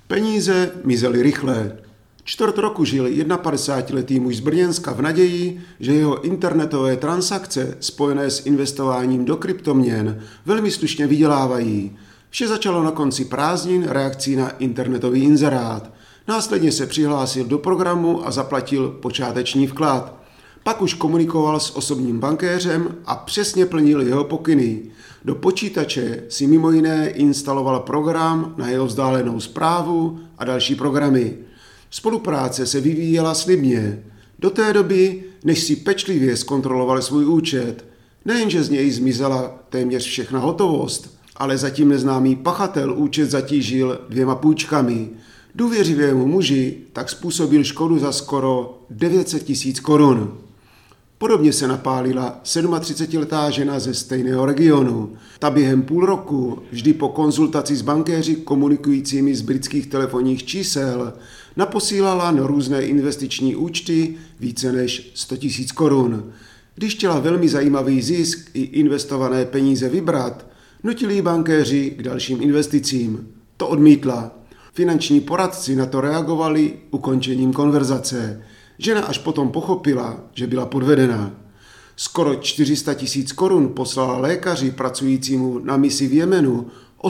Peníze mizely rychle. Čtvrt roku žil 51letý muž z Brněnska v naději, že jeho internetové transakce spojené s investováním do kryptoměn velmi slušně vydělávají. Vše začalo na konci prázdnin reakcí na internetový inzerát. Následně se přihlásil do programu a zaplatil počáteční vklad. Pak už komunikoval s osobním bankéřem a přesně plnil jeho pokyny. Do počítače si mimo jiné instaloval program na jeho vzdálenou správu a další programy. Spolupráce se vyvíjela slibně. Do té doby, než si pečlivě zkontroloval svůj účet, nejenže z něj zmizela téměř všechna hotovost, ale zatím neznámý pachatel účet zatížil 2 půjčkami. Důvěřivému muži tak způsobil škodu za skoro 900 000 korun. Podobně se napálila 37letá žena ze stejného regionu. Ta během půl roku, vždy po konzultaci s bankéři komunikujícími z britských telefonních čísel, naposílala na různé investiční účty více než 100 000 korun. Když chtěla velmi zajímavý zisk i investované peníze vybrat, nutili bankéři k dalším investicím. To odmítla. Finanční poradci na to reagovali ukončením konverzace. Žena až potom pochopila, že byla podvedena. Skoro 400 000 korun poslala lékaři pracujícímu na misi v Jemenu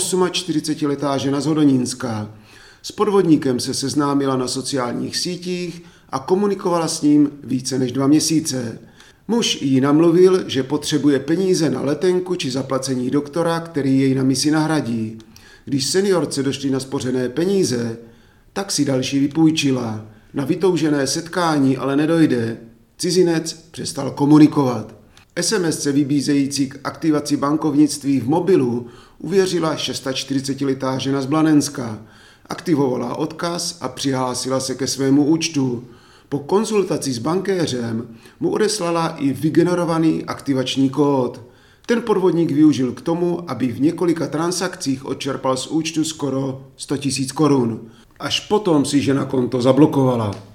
48letá žena z Hodonínska. S podvodníkem se seznámila na sociálních sítích a komunikovala s ním více než 2 měsíce. Muž jí namluvil, že potřebuje peníze na letenku či zaplacení doktora, který jej na misi nahradí. Když seniorce došly na spořené peníze, tak si další vypůjčila. Na vytoužené setkání ale nedojde. Cizinec přestal komunikovat. SMS-ce vybízející k aktivaci bankovnictví v mobilu uvěřila 46letá žena z Blanenska. Aktivovala odkaz a přihlásila se ke svému účtu. Po konzultaci s bankéřem mu odeslala i vygenerovaný aktivační kód. Ten podvodník využil k tomu, aby v několika transakcích odčerpal z účtu skoro 100 000 korun. Až potom si žena konto zablokovala.